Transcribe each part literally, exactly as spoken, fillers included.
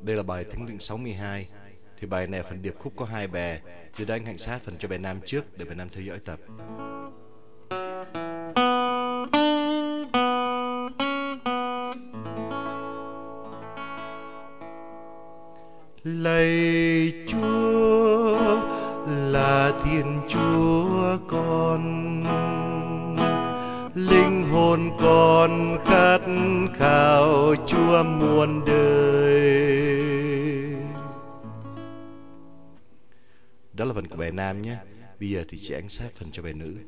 Đây là bài Thánh Vịnh sáu mươi hai. Thì bài này phần điệp khúc có hai bè. Từ đây anh Hạnh sát phần cho bài nam trước để bài nam theo dõi tập. Lạy Chúa là Thiên Chúa con, linh hồn con khát khao Chúa muôn đời. Đó là phần của bài nam nhé. Bây giờ thì chị Ánh sát phần cho bài nữ.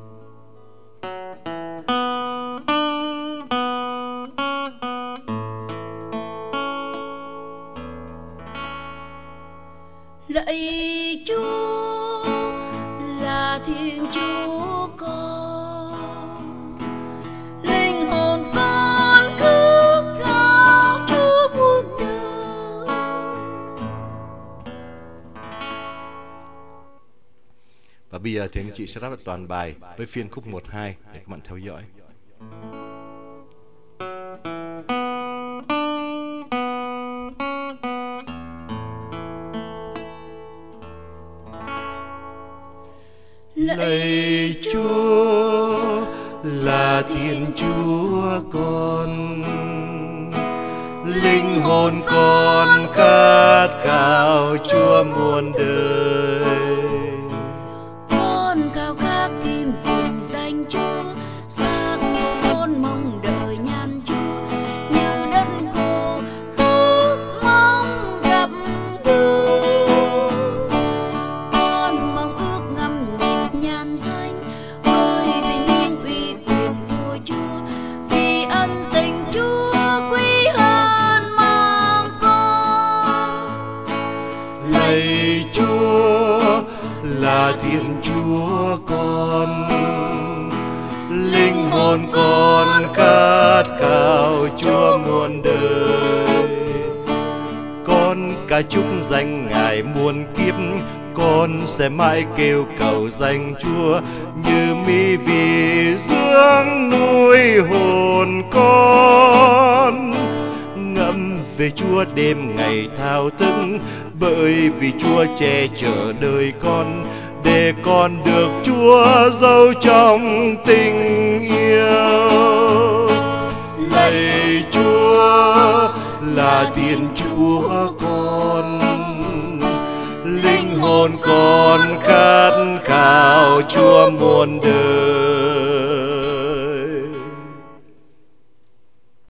Lạy Chúa là Thiên Chúa con, linh hồn con khát khao Chúa muôn đời. Và bây giờ thì anh chị sẽ rap lại toàn bài với phiên khúc một hai để các bạn theo dõi. Lạy Chúa là Thiên Chúa con, linh hồn con khát khao Chúa muôn đời. Con khao khát tìm tìm danh Chúa, xác con mong đợi nhan Chúa, như đất khô khát mong gặp Chúa. Con mong ước ngắm nhìn nhan thánh với bình yên uy quyền của Chúa, vì ân tình Chúa quý hơn mang con. Lạy Chúa là Thiên Chúa con, linh hồn con khát khao Chúa muôn đời. Con ca chúc danh Ngài muôn kiếp, con sẽ mãi kêu cầu danh Chúa, như mi vì dưỡng nuôi hồn con. Ngẫm về Chúa đêm ngày thao thức, bởi vì Chúa che chở đời con, để con được Chúa giấu trong tình yêu. Lạy Chúa là Thiên Chúa con, linh hồn con khát khao Chúa muôn đời.